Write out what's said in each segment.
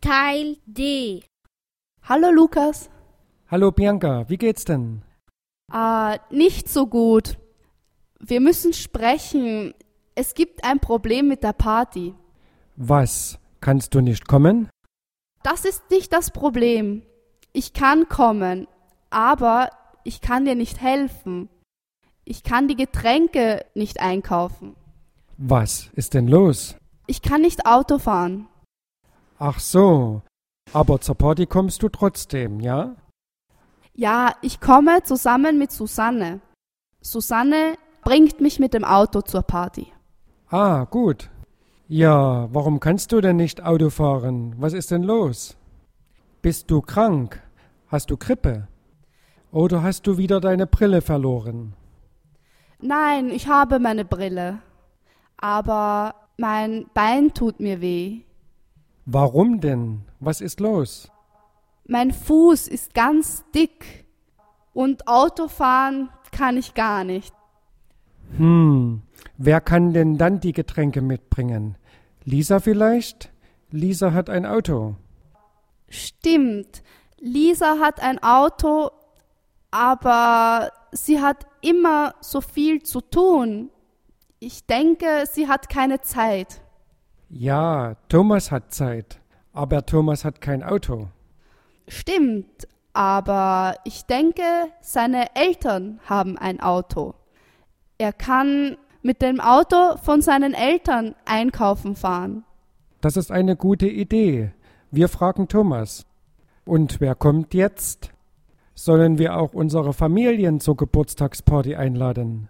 Teil D. Hallo Lukas. Hallo Bianca, wie geht's denn? Nicht so gut. Wir müssen sprechen. Es gibt ein Problem mit der Party. Was? Kannst du nicht kommen? Das ist nicht das Problem. Ich kann kommen, aber ich kann dir nicht helfen. Ich kann die Getränke nicht einkaufen. Was ist denn los? Ich kann nicht Auto fahren. Ach so, aber zur Party kommst du trotzdem, ja? Ja, ich komme zusammen mit Susanne. Susanne bringt mich mit dem Auto zur Party. Ah, gut. Ja, warum kannst du denn nicht Auto fahren? Was ist denn los? Bist du krank? Hast du Grippe? Oder hast du wieder deine Brille verloren? Nein, ich habe meine Brille. Aber mein Bein tut mir weh. Warum denn? Was ist los? Mein Fuß ist ganz dick und Autofahren kann ich gar nicht. Wer kann denn dann die Getränke mitbringen? Lisa vielleicht? Lisa hat ein Auto. Stimmt, Lisa hat ein Auto, aber sie hat immer so viel zu tun. Ich denke, sie hat keine Zeit. Ja, Thomas hat Zeit, aber Thomas hat kein Auto. Stimmt, aber ich denke, seine Eltern haben ein Auto. Er kann mit dem Auto von seinen Eltern einkaufen fahren. Das ist eine gute Idee. Wir fragen Thomas. Und wer kommt jetzt? Sollen wir auch unsere Familien zur Geburtstagsparty einladen?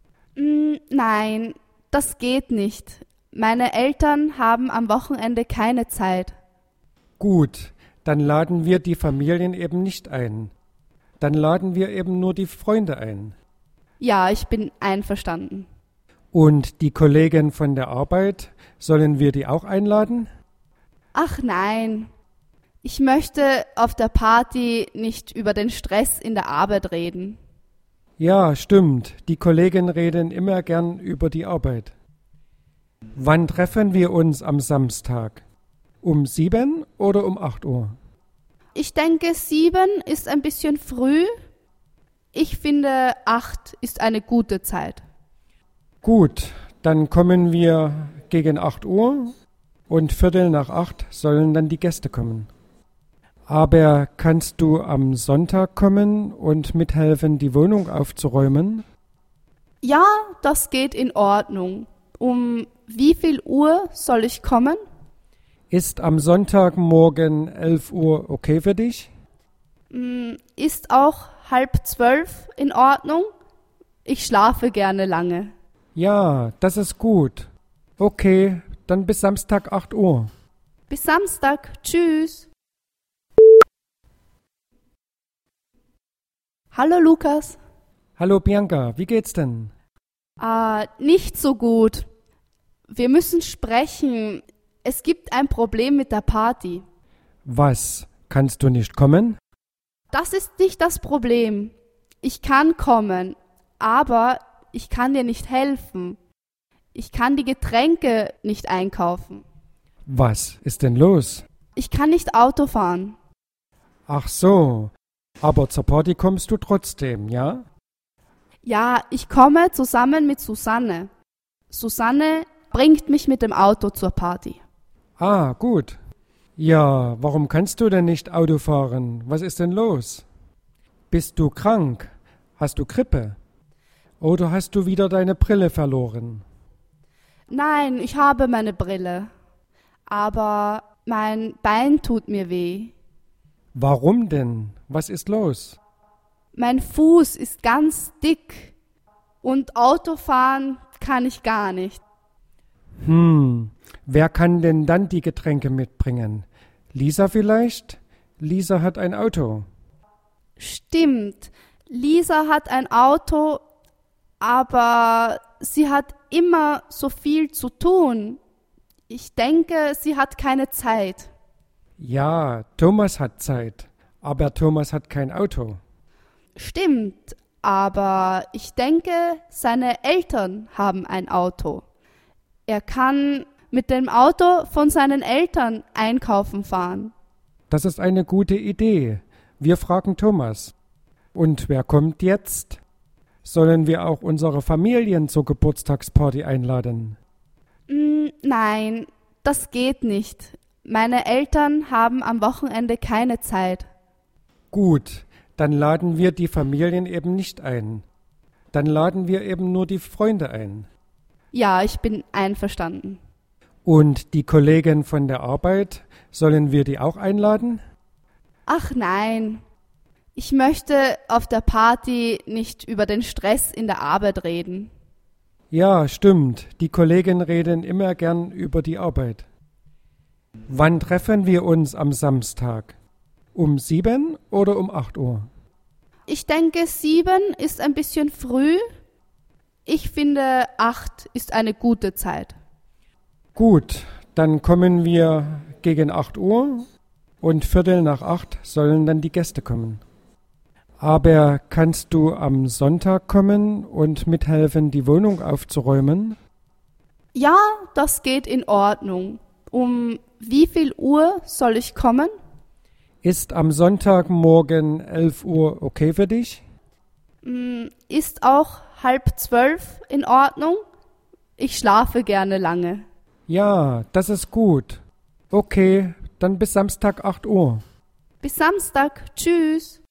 Nein, das geht nicht. Meine Eltern haben am Wochenende keine Zeit. Gut, dann laden wir die Familien eben nicht ein. Dann laden wir eben nur die Freunde ein. Ja, ich bin einverstanden. Und die Kollegen von der Arbeit, sollen wir die auch einladen? Ach nein, ich möchte auf der Party nicht über den Stress in der Arbeit reden. Ja, stimmt. Die Kollegen reden immer gern über die Arbeit. Wann treffen wir uns am Samstag? Um 7 oder um 8 Uhr? Ich denke, 7 ist ein bisschen früh. Ich finde, 8 ist eine gute Zeit. Gut, dann kommen wir gegen 8 Uhr und 7:15 sollen dann die Gäste kommen. Aber kannst du am Sonntag kommen und mithelfen, die Wohnung aufzuräumen? Ja, das geht in Ordnung. Um wie viel Uhr soll ich kommen? Ist am Sonntagmorgen 11 Uhr okay für dich? Ist auch 11:30 in Ordnung? Ich schlafe gerne lange. Ja, das ist gut. Okay, dann bis Samstag 8 Uhr. Bis Samstag. Tschüss. Hallo Lukas. Hallo Bianca, wie geht's denn? Nicht so gut. Wir müssen sprechen. Es gibt ein Problem mit der Party. Was? Kannst du nicht kommen? Das ist nicht das Problem. Ich kann kommen, aber ich kann dir nicht helfen. Ich kann die Getränke nicht einkaufen. Was ist denn los? Ich kann nicht Auto fahren. Ach so, aber zur Party kommst du trotzdem, ja? Ja, ich komme zusammen mit Susanne. Susanne bringt mich mit dem Auto zur Party. Ah, gut. Ja, warum kannst du denn nicht Auto fahren? Was ist denn los? Bist du krank? Hast du Grippe? Oder hast du wieder deine Brille verloren? Nein, ich habe meine Brille. Aber mein Bein tut mir weh. Warum denn? Was ist los? Mein Fuß ist ganz dick und Autofahren kann ich gar nicht. Wer kann denn dann die Getränke mitbringen? Lisa vielleicht? Lisa hat ein Auto. Stimmt, Lisa hat ein Auto, aber sie hat immer so viel zu tun. Ich denke, sie hat keine Zeit. Ja, Thomas hat Zeit, aber Thomas hat kein Auto. Stimmt, aber ich denke, seine Eltern haben ein Auto. Er kann mit dem Auto von seinen Eltern einkaufen fahren. das ist eine gute Idee. Wir fragen Thomas. Und wer kommt jetzt? Sollen wir auch unsere Familien zur Geburtstagsparty einladen? Nein, das geht nicht. Meine Eltern haben am Wochenende keine Zeit. Gut, dann laden wir die Familien eben nicht ein. Dann laden wir eben nur die Freunde ein. Ja, ich bin einverstanden. Und die Kollegen von der Arbeit, sollen wir die auch einladen? Ach nein, ich möchte auf der Party nicht über den Stress in der Arbeit reden. Ja, stimmt. Die Kollegen reden immer gern über die Arbeit. Wann treffen wir uns am Samstag? Um 7 oder um 8 Uhr? Ich denke, 7 ist ein bisschen früh. Ich finde, 8 ist eine gute Zeit. Gut, dann kommen wir gegen 8 Uhr und 7:15 sollen dann die Gäste kommen. Aber kannst du am Sonntag kommen und mithelfen, die Wohnung aufzuräumen? Ja, das geht in Ordnung. Um wie viel Uhr soll ich kommen? Ist am Sonntagmorgen 11 Uhr okay für dich? Ist auch 11:30 in Ordnung? Ich schlafe gerne lange. Ja, das ist gut. Okay, dann bis Samstag 8 Uhr. Bis Samstag. Tschüss.